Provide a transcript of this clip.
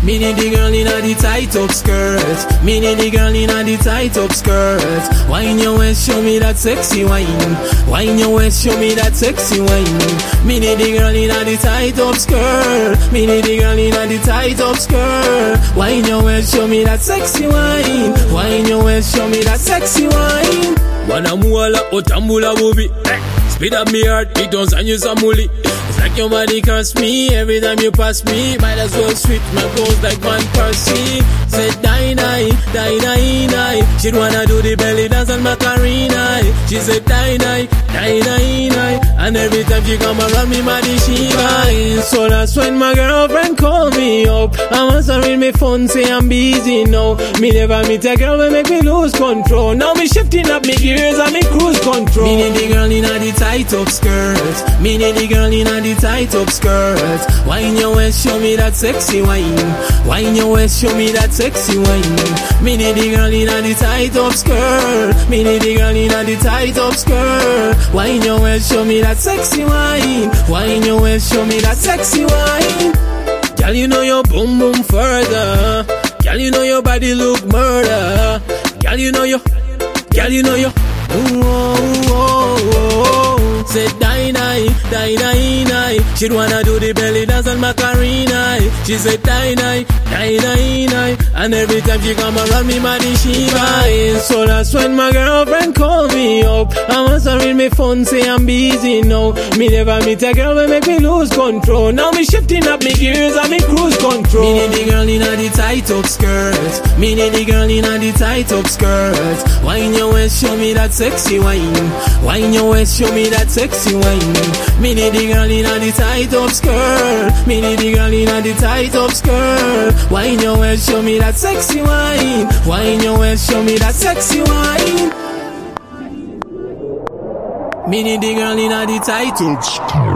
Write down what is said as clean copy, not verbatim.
Me need the girl in the tight up skirt. Me need the girl in the tight up skirt. Wine your waist, show me that sexy wine. Wine your waist, show me that sexy wine. Me need the girl in the tight up skirt. Me need the girl in the tight up skirt. Wine your waist, show me that sexy wine. Wine your waist, show me that sexy wine. Wanamuala otambula bubi. Speed up me heart, it don't send you some muli. It's like your body curse me every time you pass me. Might as well switch my clothes like Van Persie. Said die, die, die, die, die. She'd wanna do the belly dance and Macarena. She said die, die, die, die, die. And every time she come around me, body she buy. So that's when my girlfriend call me up. I must read me phone, say I'm busy now. Me never meet a girl will make me lose control. Now me shifting up me gears and me cruise control. Me need the girl in the tight up skirt. Me need the girl in the tight up skirt. Wine your waist, show me that sexy wine. Wine your waist, show me that sexy wine. Me need the girl in the tight up skirt. Me need the girl in the tight up skirt. Wine your waist, show me that sexy wine. Wine your waist, show me that sexy wine. Girl, you know your boom boom further. Girl, you know your body look murder. Girl, you know your. Girl, you know your. Ooh, oh, oh, oh. Said die, die, die, die, die. She'd wanna do the belly dance and Macarena. She said die, die, die, die, die. And every time she come around me, body she buy. So that's when my girlfriend call me up. I must read me phone, say I'm busy now. Me never meet a girl will make me lose control. Now me shifting up me gears and me cruise control. Me need the girl in the tight up skirt. Me need the girl in the tight up skirt. Wine your waist, show me that sexy wine. Wine your waist, show me that sexy wine. Me need the girl in the tight up skirt. Me need the girl in the tight up skirt. Wine your waist, show me that sexy wine. Wine your waist, show me that sexy wine. Me need the girl in the tight up skirt.